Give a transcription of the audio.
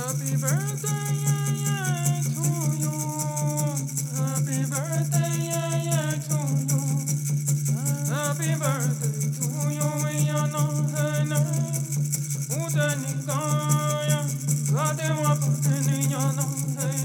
Happy birthday to you. Happy birthday to you. Happy birthday to you. Ya no hene udani kaya. Gade wa putni ya no